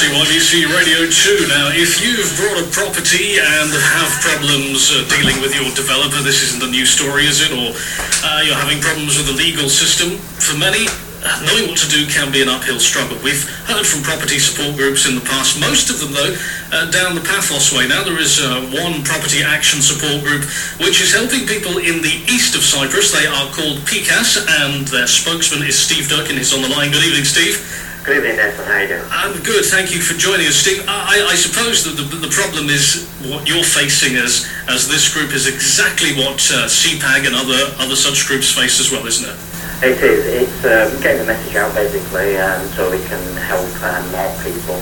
to IBC Radio 2. Now, if you've bought a property and have problems dealing with your developer, this isn't a new story, is it? Or you're having problems with the legal system, for many, knowing what to do can be an uphill struggle. We've heard from property support groups in the past, most of them, though, down the Paphos way. Now there is one property action support group which is helping people in the east of Cyprus. They are called PCAS, and their spokesman is Steve Durkin. He's on the line. Good evening, Steve. Good evening, Nathan. How are you doing? I'm good, thank you for joining us, Steve. I suppose that the problem is what you're facing as this group is exactly what CPAG and other such groups face as well, isn't it? It is. It's getting the message out, basically, so we can help more people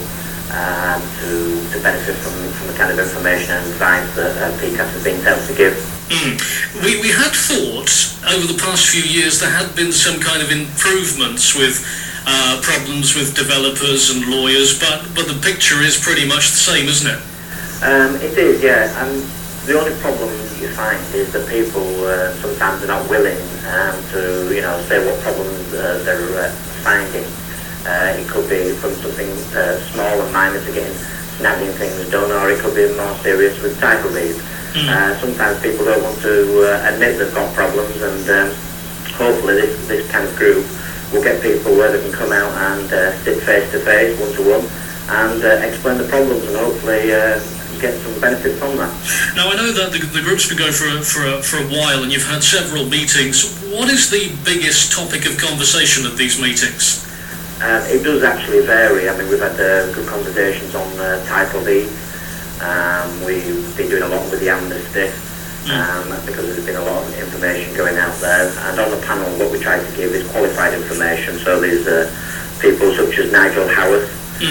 to benefit from the kind of information and advice that PCAS has been able to give. We had thought over the past few years there had been some kind of improvements with problems with developers and lawyers, but the picture is pretty much the same, isn't it? It is, yeah. And the only problem you find is that people sometimes are not willing to, say what problems they're finding. It could be from something small and minor to getting snagging things done, or it could be more serious with title deeds. Sometimes people don't want to admit they've got problems, and hopefully this kind of group will get people where they can come out and sit face to face, one to one, and explain the problems, and hopefully get some benefit from that. Now, I know that the group's been going for a while, and you've had several meetings. What is the biggest topic of conversation at these meetings? It does actually vary. I mean, we've had good conversations on title deeds. We've been doing a lot with the amnesty. Because there's been a lot of information going out there, and on the panel what we try to give is qualified information. So there's people such as Nigel Howarth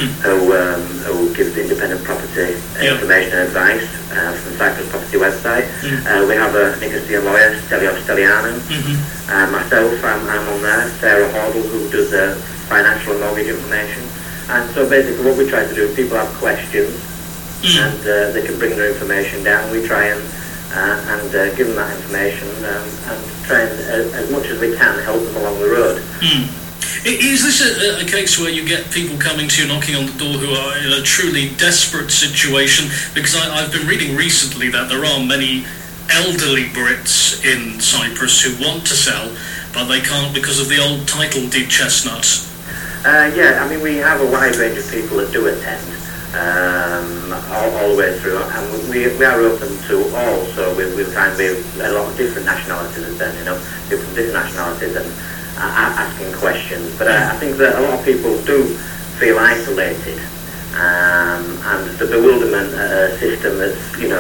who gives independent property information and advice from the Cyprus Property website. We have a Nicosia lawyer, Stelios Stelianou. Myself, I'm on there. Sarah Hordle, who does financial and mortgage information. And so basically what we try to do, people have questions and they can bring their information down. We try and give them that information and try and, as much as we can, help them along the road. Is this a case where you get people coming to you, knocking on the door, who are in a truly desperate situation? Because I've been reading recently that there are many elderly Brits in Cyprus who want to sell, but they can't because of the old title deed chestnuts. Yeah, I mean, we have a wide range of people that do attend. All the way through, and we are open to all, so we find we have a lot of different nationalities attending, people from different nationalities and asking questions. But I think that a lot of people do feel isolated, and the bewilderment system that's,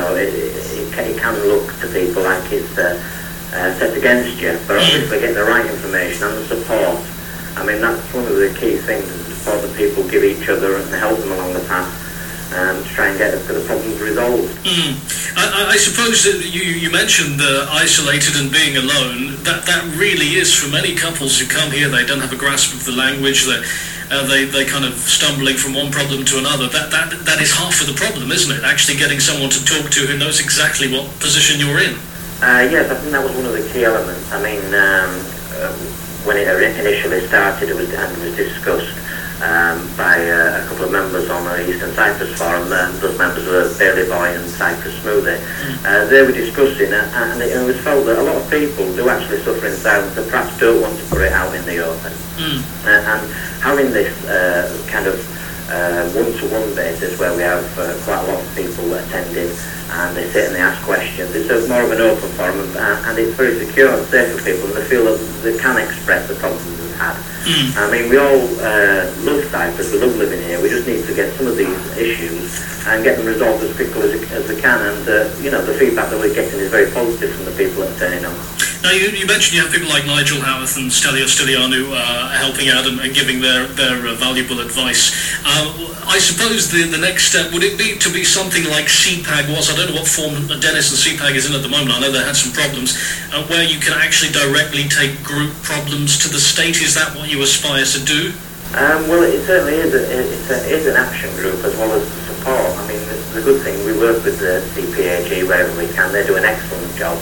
it can look to people like it's set against you, but obviously getting the right information and the support, I mean, that's one of the key things, the support that people give each other and help them along the path to try and get the problems resolved. I suppose that you mentioned isolated and being alone. That really is, for many couples who come here, they don't have a grasp of the language, they kind of stumbling from one problem to another. That is half of the problem, isn't it? Actually getting someone to talk to who knows exactly what position you're in. Yes, I think that was one of the key elements. I mean, when it initially started, it was discussed by a couple of members on the Eastern Cyprus Forum. Those members were Bailey Boy and Cyprus Smoothie. They were discussing it, and it was felt that a lot of people do actually suffer in silence, that perhaps don't want to put it out in the open. And having this kind of one-to-one basis where we have quite a lot of people attending, and they sit and they ask questions, it's more of an open forum, and it's very secure and safe for people, and they feel that they can express the problems they've had. I mean, we all love Cyprus, we love living here. We just need to get some of these issues and get them resolved as quickly as we can, and the feedback that we're getting is very positive from the people that are turning up. Now, you mentioned you have people like Nigel Howarth and Stelios Stelianou helping out and giving their valuable advice. I suppose the next step, would it be to be something like CPAG was? I don't know what form Dennis and CPAG is in at the moment. I know they had some problems, where you can actually directly take group problems to the state. Is that what you aspire to do? Well, it certainly is. It is an action group as well as support. I mean, the good thing, we work with the CPAG wherever we can. They do an excellent job.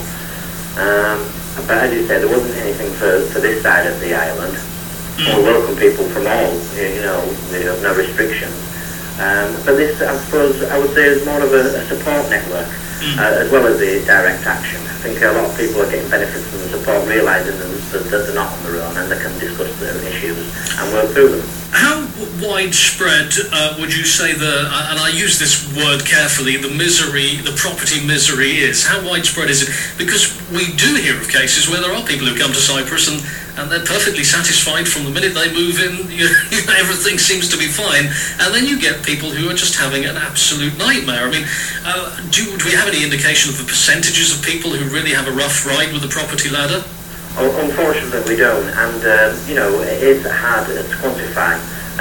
But as you said, there wasn't anything for this side of the island. We welcome people from all, we have no restrictions. But this, I suppose, I would say is more of a support network, as well as the direct action. I think a lot of people are getting benefits from the support, realising that they're not on their own and they can discuss their issues and work through them. How widespread would you say and I use this word carefully, the property misery is? How widespread is it? Because we do hear of cases where there are people who come to Cyprus and they're perfectly satisfied from the minute they move in, everything seems to be fine, and then you get people who are just having an absolute nightmare. I mean, do we have any indication of the percentages of people who really have a rough ride with the property ladder? Unfortunately, we don't, and it is hard to quantify.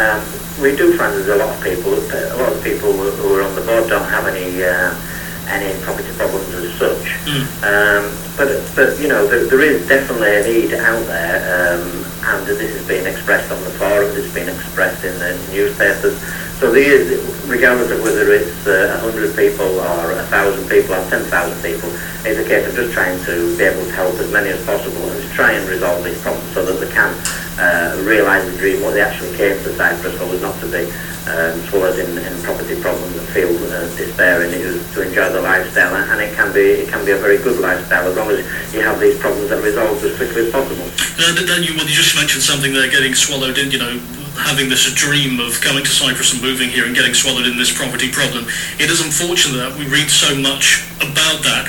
We do find there's a lot of people who are on the board don't have any property problems as such. But there is definitely a need out there, and this is being expressed on the forums, it's been expressed in the newspapers. So regardless of whether it's 100 people or 1,000 people or 10,000 people, it's a case of just trying to be able to help as many as possible and to try and resolve these problems so that they can realise the dream, what they actually came to Cyprus for was not to be swallowed in property problems and feel despairing. It was to enjoy the lifestyle, and it can be a very good lifestyle as long as you have these problems that resolved as quickly as possible. You just mentioned something there, getting swallowed in, having this dream of coming to Cyprus and moving here and getting swallowed in this property problem. It is unfortunate that we read so much about that.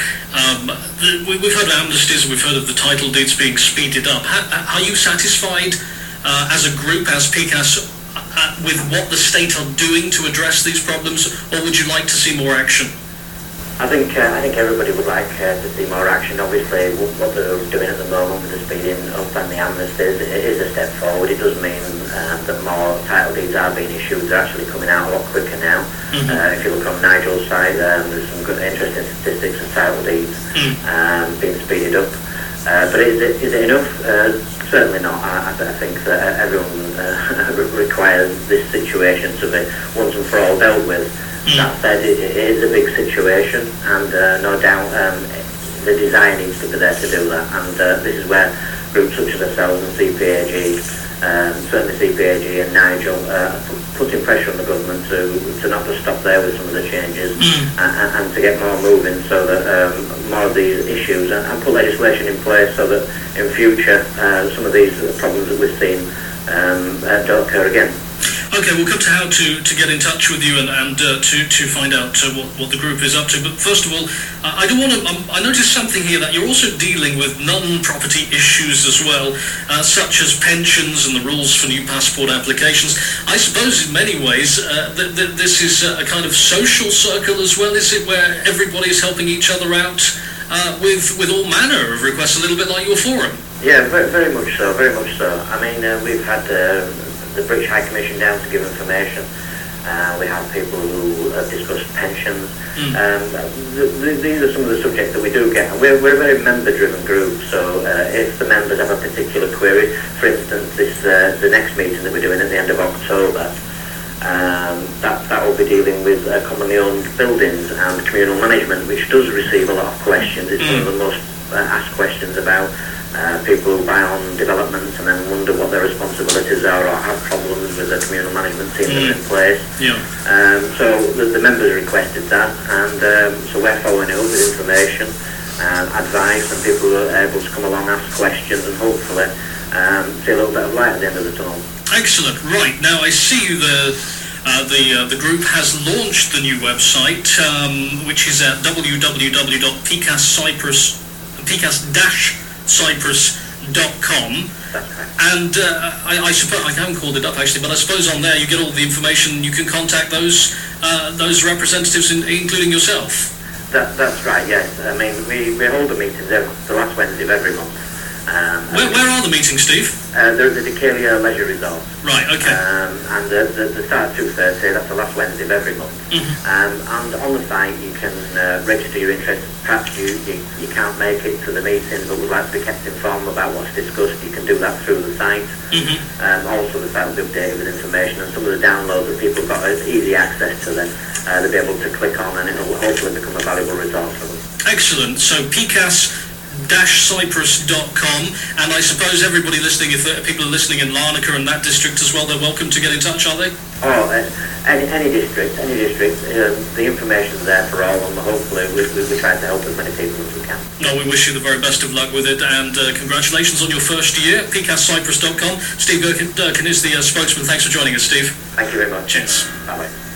We've heard of amnesties, we've heard of the title deeds being speeded up. Are you satisfied as a group, as PCAS, with what the state are doing to address these problems, or would you like to see more action? I think everybody would like to see more action. Obviously, what they're doing at the moment with the speeding up and the amnesties, it is a step forward. It does mean that more title deeds are being issued. They're actually coming out a lot quicker now. If you look on Nigel's site, there's some good, interesting statistics of title deeds being speeded up. But is it enough? Certainly not. I think that everyone requires this situation to be once and for all dealt with. That said, it is a big situation, and no doubt the desire needs to be there to do that. And this is where groups such as ourselves and CPAG, certainly CPAG and Nigel, putting pressure on the government to not just stop there with some of the changes and to get more moving so that more of these issues and put legislation in place so that in future some of these problems that we've seen don't occur again. Okay, we'll come to how to get in touch with you and to find out what the group is up to. But first of all, I noticed something here that you're also dealing with non-property issues as well, such as pensions and the rules for new passport applications. I suppose in many ways this is a kind of social circle as well, is it, where everybody is helping each other out with all manner of requests, a little bit like your forum? Yeah, very much so, very much so. I mean, we've had the British High Commission down to give information. We have people who have discussed pensions. These are some of the subjects that we do get. And we're a very member-driven group, so if the members have a particular query, for instance, the next meeting that we're doing at the end of October, that will be dealing with commonly owned buildings and communal management, which does receive a lot of questions. It's one of the most asked questions about people who buy on developments and then wonder what their responsibilities are or have problems with the communal management team that are in place. So the members requested that, and so we're following it up with information, advice, and people who are able to come along, ask questions, and hopefully see a little bit of light at the end of the tunnel. Excellent. Right, now I see the group has launched the new website, which is at www.pcas-cyprus.com, and I suppose I haven't called it up actually, but I suppose on there you get all the information. You can contact those representatives, including yourself. That's right. Yes, I mean we hold the meetings the last Wednesday of every month. Where are the meetings, Steve? They're at the Decalia Leisure Resort. Right, okay. And the start at 2:30, that's the last Wednesday of every month. And on the site you can register your interest. Perhaps you can't make it to the meeting but would like to be kept informed about what's discussed, you can do that through the site. Also the site will be updated with information, and some of the downloads that people got easy access to them, they'll be able to click on, and it will hopefully become a valuable resource for them. Excellent. So PCAS-cyprus.com, and I suppose everybody listening, if people are listening in Larnaca and that district as well, they're welcome to get in touch, are they? Oh, any district, the information's there for all, and hopefully we try to help as many people as we can. No, we wish you the very best of luck with it, and congratulations on your first year. PCAScyprus.com. Steve Durkin is the spokesman. Thanks for joining us, Steve. Thank you very much. Cheers. Bye-bye.